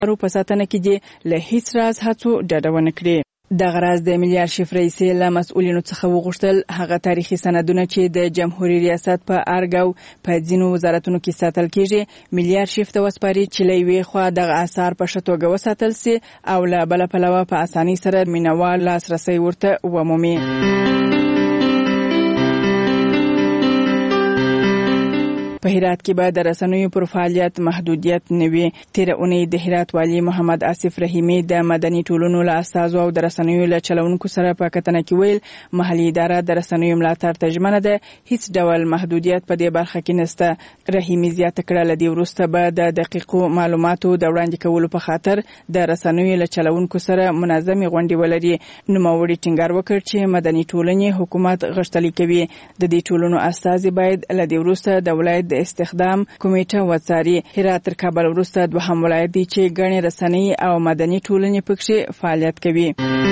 په ساتنه کې دي له هیڅ راز هڅو ډډه ونه کړي. د غراز د ملي ارشیف رئیس له مسؤلینو څخه وغوښتل هغه تاریخي سندونه چې د جمهوریت ریاست په ارګ او په ځینو وزارتونو کې ساتل کیږي ملي ارشیف ته وسپاري چې له یوې خوا دغه آثار په ښه توګه وساتل سي او له بله پلوه په اسانۍ سره مینوال لاسرسی ورته ومومي. په هرات کې به د رسنیو پر فعالیت محدودیت نه وي. تېره اونۍ د هرات والي محمد آصف رحیمي د مدني ټولنو له استازو او د رسنیو له چلونکو سره په کتنه کې ویل محلي اداره د رسنیو ملاتړ ته ژمنه ده، هیڅ ډول محدودیت په دې برخه کې نشته. رحیمي زیاته کړه له دې وروسته به د دقیقو معلوماتو د وړاندې کولو په خاطر د رسنیو له چلونکو سره منظمې غونډې ولري. نوموړي ټینګار وکړ چې مدني ټولنې حکومت غښتلي کوي. د دې ټولنو استازي باید له دې وروسته د ولایت د استخدام کمیټه وڅاري. هرات تر کابل وروسته دوهم ولایت دی چې ګڼې رسنۍ او مدني ټولنې پکې فعالیت کوي.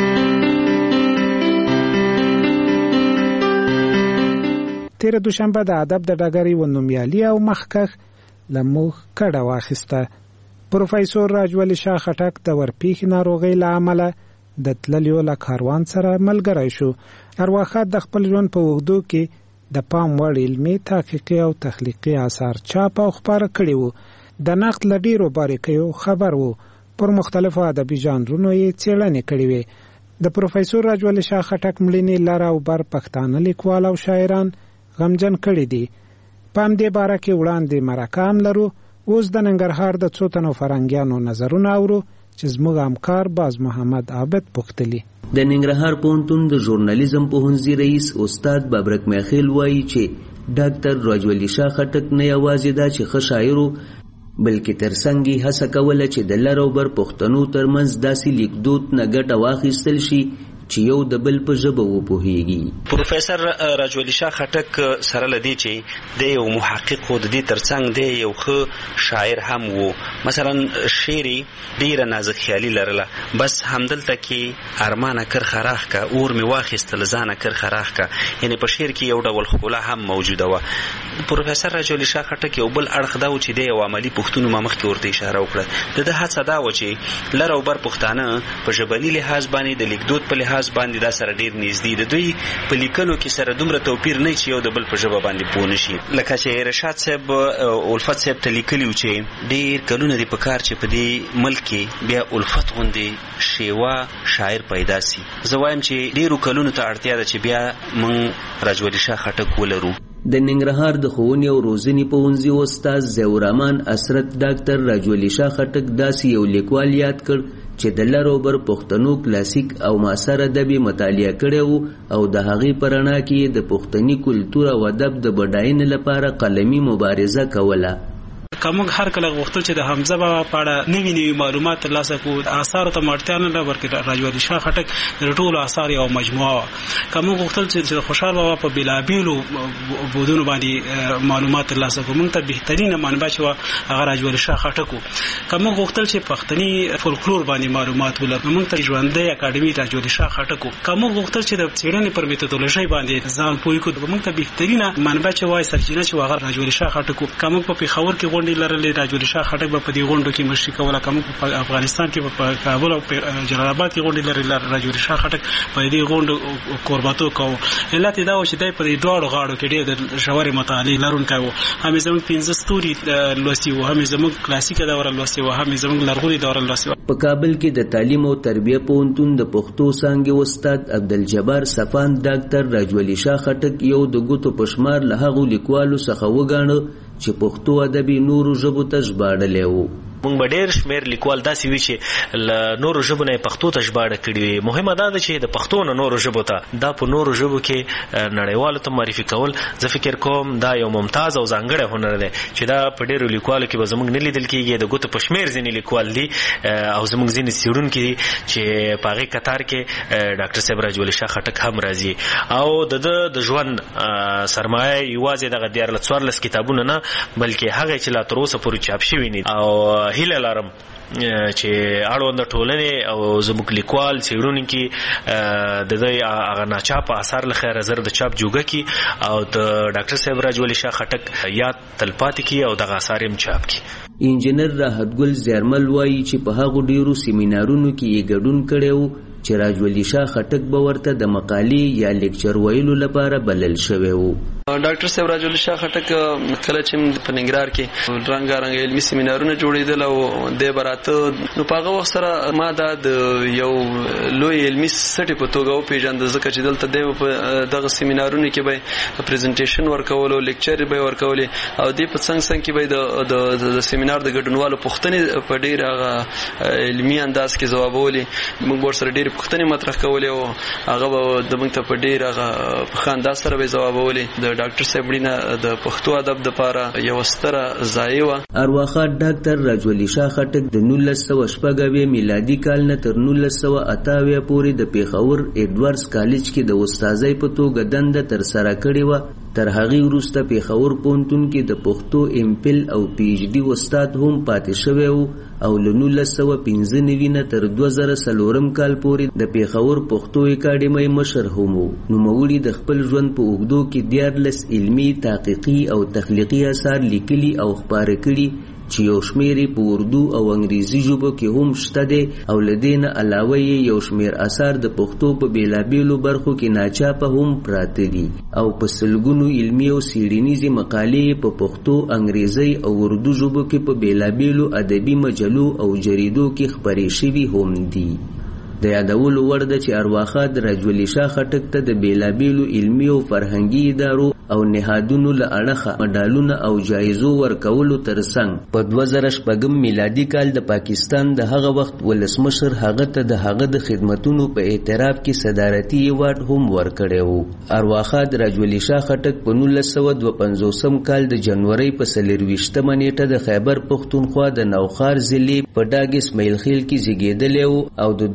تیر دوشنبه د ادب د ډګر یو نومیالي او مخکښ لموږ کډه واخیسته. پروفیسور راجولی شاه خټک د ورپېښې ناروغۍ له امله د تللیو له کاروان سره ملګری شو. ارواښاد د خپل ژوند په اوږدو کې د پام وړ علمي، تحقیقي او تخلیقي آثار چاپ او خپاره کړي وو. د نقد له ډېرو باریکیو خبر وو. پر مختلفو ادبي ژانرونو یې څېړنې کړې وې. د پروفیسور راجولی شاه خټک مړینې لر او بر پښتانه لیکوال او شاعران غمجن کړي دي. په همدې باره کې وړاندې مرکه هم لرو. اوس د ننګرهار د څو تنو فرهنګیانو نظرونه اورو چې زموږ همکار باز محمد عابد پوښتلي. د ننګرهار پوهنتون د ژورنالیزم پوهنځي رئیس استاد ببرک میخیل وایي چې ډاکټر راجولی شاه خټک نه یوازې دا چې ښه شاعر و بلکې ترڅنګ یې هڅه کوله چې د لر او بر پښتنو ترمنځ داسې لیکدود نه ګټه واخیستل شي چې یو د بل په ژبه وپوهیږي. پروفیسور راجولی شاه خټک سره لدی چې د یو محقق خو د دې ترڅنګ د یو ښه شاعر هم وو. مثلا شعر ډیره نازک خیالي لرله، بس همدلته کې ارمانه کر خراخ کا اور می واخیستل ځانه کر خراخ کا، یعنی په شعر کې یو ډول ښکلا هم موجوده و. پروفیسور راجولی شاه خټک یو بل اړخ دا و چې د یو عملی پښتون ما مخکې ورته اشاره وکړه. د هڅه دا و چې لر او بر پښتانه په ژبني لحاظ باندې د لیکدود په لحاظ باندې دا سره ډیر نږدې دي. دوی په لیکلو کې سره دومره توپیر نه چې یو د بل په ژبه باندې پوه نشي. لکه چې رشاد صاحب الفت صاحب ته لیکلي و چې ډیر کلونه دي په کار چې په دې ملک کې بیا الفت غوندې شیوا شاعر پیدا سي. زه وایم چې ډیرو کلونو ته اړتیا ده چې بیا موږ راجولی شاه خټک ولرو. د ننګرهار د ښوونې او روزنې پوهنځي استاد ضیاءالرحمن اسرت ډاکټر راجولی شاه خټک داسې یو لیکوال یاد کړ چې د لر او بر پښتنو کلاسیک او معاصر ادب مطالعه کړی وو او د هغې په رڼا کې د پښتني کلتور او ادب د بډاینې لپاره قلمي مبارزه کوله. کومه هر کله غوښتل چې د حمزه بابا په اړه نوي مالومات ترلاسه کړو، آثار ته اړتیا نه لرله، بلکې راجولی شاه خټک د ټولو آثار یو مجموعه وه. کومه غوښتل چې د خوشحال بابا په بېلابېلو بعدونو باندې معلومات ترلاسه کړو، موږ ته بهترینه منبع چې وه هغه راجولی شاه خټک و. کومه غوښتل چې پښتني فولکلور باندې معلومات ولرو، موږ ته ژوندی اکاډمي راجولی شاه خټک و. کومه غوښتل چې د څېړنې پر میتودولوژۍ باندې ځان پوه کړو، موږ ته بهترینه منبع چې وایي سرچینه چې هغه راجولی شاه خټک و. کومه په پېښور کې غونډې لرلې، راجولی شاه خټک به په دې غونډو کې مشري کوله. کومه په افغانستان کې په کابل او جلال آباد کې غونډې لرلې، راجولی شاه خټک په دې غونډو کورباتو کوو. علت دا و چې دی په دې دواړو غاړو کې ډېر د ژورې مطالعې لرونکی و. هم زموږ 15 ستوري لوستي وو، هم زموږ کلاسیکه دوره لوستي وو، هم زموږ لرغونې دوره لوستي وو. په کابل کې د تعلیم او تربیه پوهنتون د پښتو څانګې استاد عبدالجبار صفان ډاکټر راجولی شاه خټک یو د ګوتو په شمار له هغو لیکوالو څخه وګاڼه چې پښتو ادب نورو ژبو ته ژباړلی و. مونږ به ډېر شمېر لیکوال داسې وي چې له نورو ژبو نه یې پښتو ته ژباړه کړي وي. مهمه دا ده چې د پښتو نه نورو ژبو ته، دا په نورو ژبو کې نړیوالو ته معرفي کول، زه فکر کوم دا یو ممتاز او ځانګړی هنر دی چې دا په ډېرو لیکوالو کې به زموږ نه لیدل کېږي. د ګوتو په شمېر ځینې لیکوال دي او زموږ ځینې څېړونکي دي چې په هغې کتار کې ډاکټر صاحب راجولی شاه خټک هم راځي. او د ده د ژوند سرمایه یوازې دغه 14 کتابونه نه، بلکې هغه چې لا تر اوسه پورې چاپ شوي نه. او هیله لرم چې اړوند ټولنې او زموږ لیکوال څېړونکي د دې هغه ناچاپه اثار له خیره زر د چاپ جوګه کړي او د ډاکټر صاحب راجولی شاه خټک یاد تلپاتې کړي او دغه اثار هم چاپ کړي. انجینر راحت ګل زیرمل وایي چې په هغو ډیرو سیمینارونو کې یې ګډون کړی و چې راجولی شاه خټک به ورته د مقالې یا لیکچر ویلو لپاره بلل شوی و. ډاکټر صاحب راجولی شاه خټک کله چې په ننګرهار کې رنګارنګ علمي سیمینارونه جوړېدل او د براته نو په هغه وخت سره ما دا د یو لوی علمي سټي په توګه وپېژاند ځکه چې دلته د دغه سیمینارونو کې به پریزنټیشن ورکول او لیکچر به ورکول او د په څنګ کې به د سیمینار د ګډونوالو پوښتنې په ډېر هغه علمي انداز کې ځوابولې. موږ ورسره ډېر پوښتنې مطرح کولې او هغه به د موږ ته په ډېر هغه په انداز سره به ځوابولې. د ډاکټر صاحب ډینه د پښتو ادب لپاره یو ستره ځای و. ارواښاد ډاکټر راجولی شاه خټک د 1906 میلادي کال نه تر 1988 پورې د پیښور ایډورډز کالج کې د استادۍ په توګه دنده تر سره کړې و. تر هغې وروسته پیښور پوهنتون کې د پښتو ایم فل او پی ایچ ډي استاد هم پاتې شوی و او له 1995 نه تر 2004 کال پورې د پیښور پښتو اکاډمۍ مشر هم و. نوموړي د خپل ژوند په اوږدو کې 14 علمي، تحقیقي او تخلیقي اثار لیکلي او خپاره کړي چې یو شمېر په اردو او انګریزي ژبو کې هم شته دي او له دې نه علاوه یو شمېر اثار د پښتو په بیلابیلو برخو کې ناچاپه هم پراته دي او په سلګونو علمي او څېړنیزې مقالې په پښتو، انګریزي او اردو ژبو کې په بیلابیلو ادبي مجلو او جریدو کې خپرې شوي هم دي. د یادولو وړ ده چې ارواښاد راجولی شاه خټک ته د بیلابیلو علمي او فرهنګي ادارو او نهادونو له اړخه مډالونه او جایزو ورکولو ترڅنګ په 2006 میلادي کال د پاکستان د هغه وخت ولسمشر هغه ته د هغه د خدمتونو په اعتراف کې صدارتي ایوارډ هم ورکړی و. ارواښاد راجولی شاه خټک په 1952 کال د جنورۍ په 24 نیټه د خیبر پښتونخوا د نوخار ضلع په ډاګ اسماعیل خیل کې زیږېدلی و او د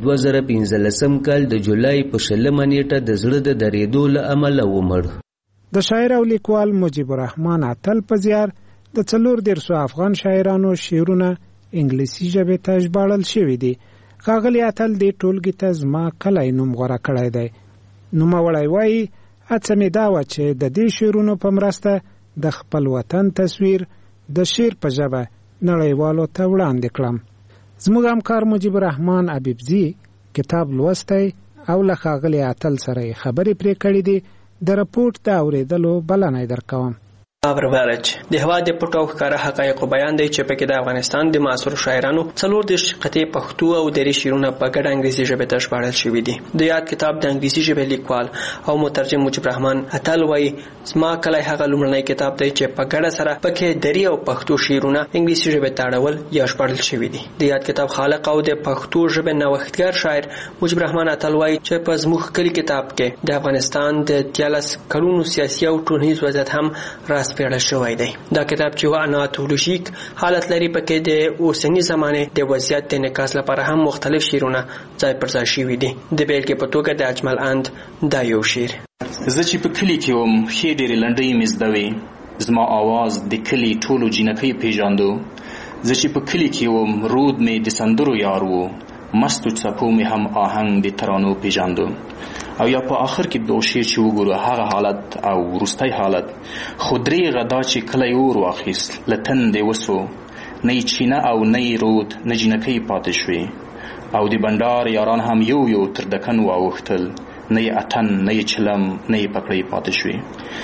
2015 کال د جولای په 20 نیټه د زړه د درېدو له امله ومړ. د شاعر او لیکوال مجیب الرحمن اتل په زیار د 14 افغان شاعرانو شعرونه انګلیسي ژبې ته ژباړل شوي دي. ښاغلي اتل دې ټولګې ته زما کلی نوم غوره کړی دی. نوموړی وایي هڅه مې دا وه چې د دې شعرونو په مرسته د خپل وطن تصویر د شعر په ژبه نړیوالو ته وړاندې کړم. زموږ همکار مجیب الرحمن ابیبزي کتاب لوستی او له ښاغلي اتل سره خبرې پرې کړې دي. د رپورټ د اورېدلو بلنه درکوم. برابرچ د هوا د پټو ښکارا حقایقو بیان دی چې پکې د افغانستان د معاصر شاعرانو 14 قطعې پښتو او دري شعرونه په ګډه انګریزي ژبه ته ژباړل شوي دي. د یاد کتاب د انګریزي ژبې لیکوال او مترجم مجیب الرحمن اتل وایي زما کله هغه لومړنی کتاب دی چې په ګډه سره پکې دري او پښتو شعرونه انګریزي ژبه ته اړول یا ژباړل شوي دي. د یاد کتاب خالق او د پښتو ژبې نوښتګر شاعر مجیب الرحمن اتل وایي چې په زموږ کلی کتاب کې د افغانستان د 13 کلونو سیاسي او ټولنیز وضعیت هم راس پیړل شوی دی. دا کتاب چې اناتولوژیک حالت لري پکې د اوسنی زمانه د وضعیت د انعکاس لپاره هم مختلف شعرونه ځای پر ځای شوي دي. د بیلګې په توګه د اجمل اند دا یو شعر: زه چې په کلی کې وم ښې ډېرې لنډۍ مې زده وې، زما آواز د کلي ټولو جینکۍ پیژاندو. زه چې په کلی کې وم رود مې د سندرو یار و، مستو څپو مې هم آهنګ د ترانو پیژاندو. او یا په آخر کې د شعر چې وګورو هغه حالت او وروستی حالت خو درېغه دا چې کلی اور واخیست له تندې وسو، نه یې چینه او نه یې رود نه جینکۍ پاتې شوې، او د بنډار یاران هم یو یو تر دکن واوښتل، نه یې اتن نه یې چلم نه یې پکړۍ پاتې شوې.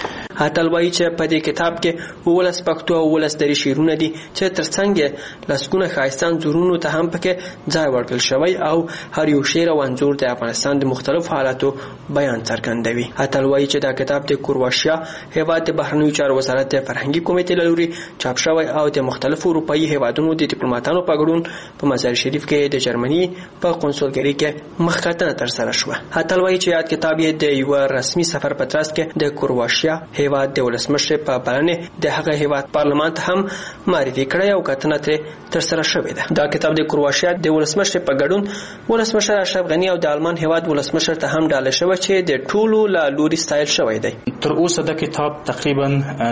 اتل وایي چې په دې کتاب کې 19 پښتو او 19 دري شعرونه دي چې ترڅنګ لسګونه ښایسته انځورونو ته هم پکې ځای ورکړل شوی او هر یو شعر او انځور د افغانستان د مختلفو حالاتو بیان څرګندوي. اتل وایي چې دا کتاب د کرواشیا هیواد د بهرنیو چارو وزارت د فرهنګي کمیټې له لوري چاپ شوی او د مختلفو اروپایي هیوادونو د ډیپلوماټانو په ګډون په مزار شریف کې د جرمني په قونسلګرۍ کې مخکتنه ترسره شوه. اتل وایي چې یاد کتاب یې د یو رسمي سفر په ترڅ کې د کرواشیا هیواد د ولسمشر په بلنې د هغه هیواد پارلمان هم معرفي کړی او کتنه ترسره شوې ده. دا کتاب د کرواشیا د ولسمشر په ګډون ولسمشر اشرف غنی او د آلمان هیواد ولسمشر ته هم ډالۍ شوی چې د ټولو له لوري ستایل شوی دی. تر اوسه د کتاب تقریبا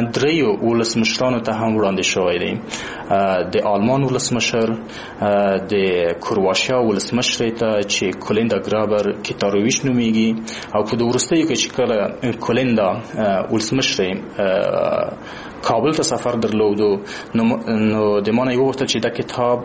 3 ولسمشرانو ته هم وړاندې شوی دی. د آلمان ولسمشر، د کرواشیا ولسمشر ته چې کولیندا ګرابر کیتاروویچ نومیږي، او په وروستیو کې چې کله کولیندا ولسمشر کابل ته سفر درلودو نو د مانه یو وخت چې دا کتاب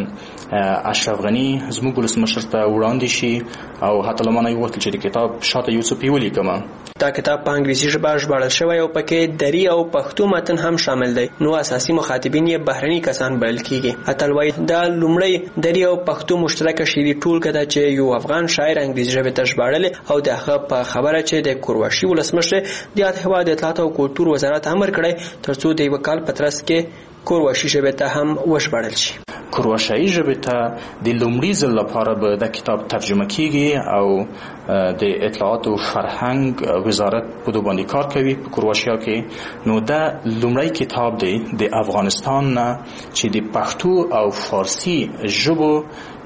اشرف غنی زموږ ولسمشر ته وړاندې شي او حتی لمانه یو وخت چې د کتاب شاته یو څه پیولې کما دا کتاب په انګریزي ژبه ژباړل شوی او پکې دری او پښتو متن هم شامل دی نو اساسي مخاطبین یې بهرني کسان بلل کیږي اتلوي دا لومړی دری او پښتو مشترکه شعري ټولګه ده چې یو افغان شاعر انګریزي ژبه ته ژباړل او دغه په خبره چې د کورواشي ولسمشر د هیواد اطلاعات او کلتور وزارت امر کړی ترڅو د یو کال پترس کې کورواشي ژبه ته هم وژباړل شي کورواشي ژبه ته د لومړي ځل لپاره به د کتاب ترجمه کیږي او د اطلاعات او فرهنګ وزارت په دوه باندې کار کوي په کورواشیا کې نو دا لومړی کتاب دی د افغانستان نه چې د پښتو او فارسی ژبو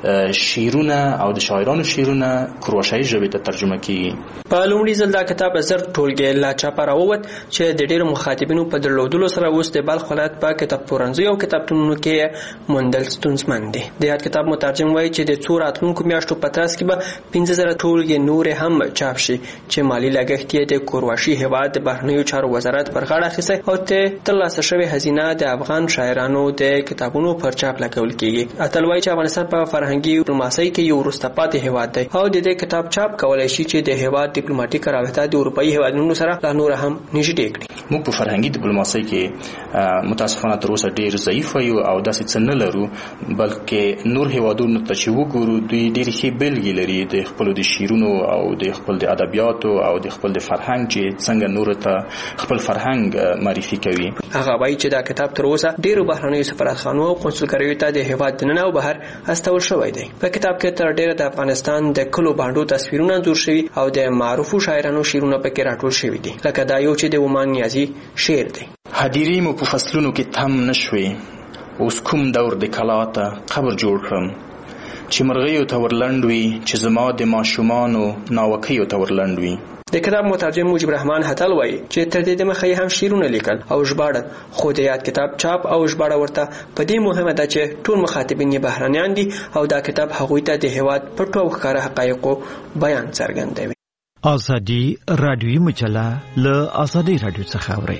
شعرونه او د شاعرانو شعرونه کورواشي ژبه ته ترجمه کیږي په لومړي ځل دا کتاب زر ټولګه لا چاپه راووت چې د ډیرو مخاطبینو په درلودلو سره اوس د بلخ ولایت په کتابپلورنځي او کتابتونونو کې موندل ستونزمن دي د یاد کتاب مترجم وایي چې د څو راتلونکو میاشتو په ترڅ کې به 15000 ټولګې نور هم چاپ شي چې مالی لګښت یې د کورواشي هیواد د بهرنیو چارو وزارت پر غاړه اخیستی او ته ترلاسه شوې هزینه د افغان شاعرانو د کتابونو پر چاپ لګول کیږي اتل وایي چې افغانستان په فرهنګي ډیپلوماسۍ کې یو وروسته پاتې هیواد دی او د دې کتاب چاپ کولای شي چې د هیواد ډیپلوماټیک رابطه د اروپایي هیوادونو سره لا نور هم نږدې کړي موږ په فرهنګي ډیپلوماسۍ کې متاسفانه تر اوسه ډیر ضعیف یو او داسې څه نه لرو بلکې نور هیوادونو ته چې وګورو دوی ډیر ښه بلګې لري د خپل د شعرونو او د خپل د ادبیاتو او د خپل د فرهنګ چې څنګه نور ته خپل فرهنګ معرفي کوي هغه وایي چې دا کتاب تر اوسه ډیرو بهرنیو سفارتخانو او قونسلګریو ته د هیواد دننه او بهر استول شوی دی په کتاب کې تر ډیره د افغانستان د کلو باندې تصویرونه انځور شوي او د معروفو شاعرانو شعرونه پکې راټول شوي دي لکه دا یو چې د ومان نیازي شعر دی هدیرې مو په فصلونو کې تم نشوي اوس کوم دور د کلاته قبر جوړ کړم چې مرغیو ته ورلنډوي چې زما د ماشومانو ناوکیو ته ورلنډوي د کتاب مترجم موجب رحمان هتل وایي چې تر دې مخکې هم شعرونه لیکل او ژباړل خو د یاد کتاب چاپ او ژباړه ورته په دې مهمه ده چې ټول مخاطبین یې بهرنیان دي او دا کتاب هغوی ته د هیواد پټو او ښکاره حقایقو بیان څرګندوي ازادي رادیوي مجله له ازادي رادیو څخه اوري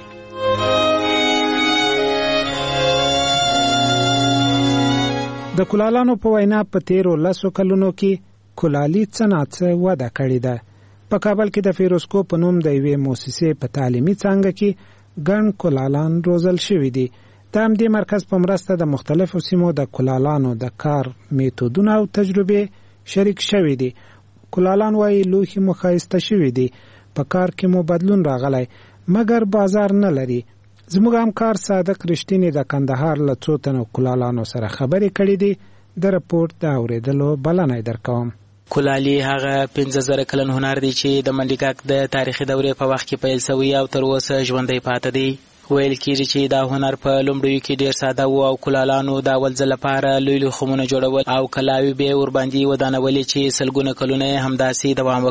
د کولالانو په وینا په تیرو 10 کلونو کې کولالي څنګه وده کړې ده په کابل کې د فیروزکو په نوم د یوې مؤسسې په تعلیمي څانګه کې ګڼ کولالان روزل شوي دي د همدې مرکز په مرسته د مختلفو سیمو د کولالانو د کار میتودونه او تجربې شریک شوي دي کولالان وایي لوښي مو ښایسته شوي دي په کار کې مو بدلون راغلی مګر بازار نه لري زموږ همکار صادق رښتینی د کندهار له څو تنو کولالانو سره خبرې کړې دي د رپورټ د اورېدلو بلنه درکوم کولالي هغه 15000 کلن هنر دی چې د منډیګک د تاریخي دورې په وخت کې پیل شوی او تر اوسه ژوندی پاتې دی ویل کېږي چې دا هنر په لومړیو کې ډیر ساده و او کولالانو د اول ځل لپاره لوی لوی خمونه جوړول او کلاوي به ورباندې ودانولې چې سلګونه کلونه همداسې دوام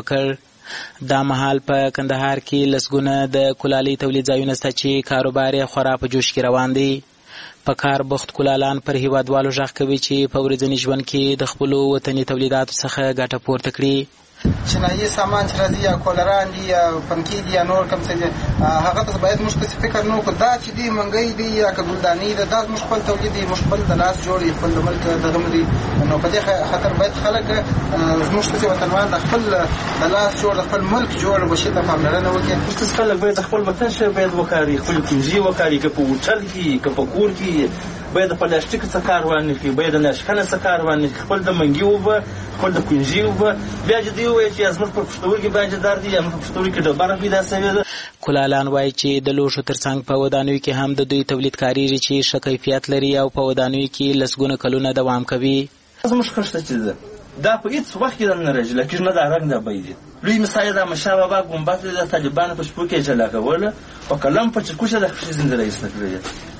وکړ دا مهال په کندهار کې لسګونه د کولالي تولید ځایونه شته چې کاروبار یې خورا په جوش کې روان دی په کار بخت کولالان پر هیوادوالو غږ کوي چې په ورځني ژوند کې د خپل وطني تولیداتو څخه ګټه پورته کړي چینایي سامان چې راځي یا کولران دي یا پنکې دي یا نور کوم څه دي هغه ته باید موږ څه فکر نه وکړو دا چې دي منګي دي یا ګلداني ده دا موږ خپل تولید دي موږ خپل د لاس جوړي خپل د ملک دغه دي نو په دې خاطر باید خلک موږ څه وطنوال د خپل د لاس جوړ خپل ملک جوړ وشي ته پاملرنه وکړي چې خلک باید خپل وطن شي باید وکړي خپل کنجي وکړي که په هوټل کې که په کور کې باید د پلاستیک څخه کار وانه کې باید د نشکنه څخه کار وانه کې خپل د منګي وبه خپل د کنجي وبه بیا چې دی وایي چې ازمت په پښتورګي باندې دار دي هم په پښتورګي کې ډبره پیدا شوې ده کولالان وایي چې د لوښو ترڅنګ په ودانیو کې هم د دوی تولید کاریږي چې ښه کیفیت لري او په ودانیو کې لسګونه کلونه دوام کوي زموږ خښته چې ده دا په هیڅ وخت کې نه راځي لکه نه دا رنګ دا بيدي لوی مثال دا مشا بابا ګمبات د طالبان په شپو کې جلا کوله او کلم په چکوشه د خښې زنده رئیس نکړي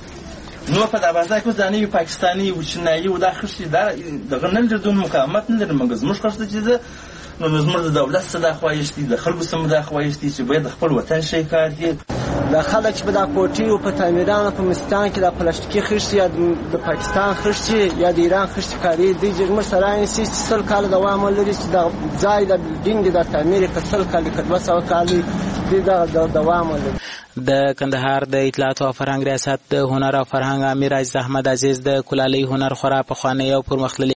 نو په دا بازار کې ځاني پاکستاني او چینایي او دا خښې دا د غنل دون مقاومت نه لري موږ زموږ خښته چې ده نو زموږ د دولت صدا خوایشتي د خلکو سم دا خوایشتي چې باید خپل وطن شي کار دي دا خلک چې په دا کوټي او په تعمیرانو په مستان کې د پلاستیکي خښې یا د پاکستان خښې یا د ایران خښې کاری دي چې موږ سره یې سل کال دوام لري چې د ځای د بلډینګ د تعمیر په سل کال کې 200 کال دې دوام ولري. د کندهار د اطلاعات او فرهنګ ریاست د هنر او فرهنګ امیر عزیز احمد عزیز د کلالۍ هنر خورا پخوانی او پرمختللی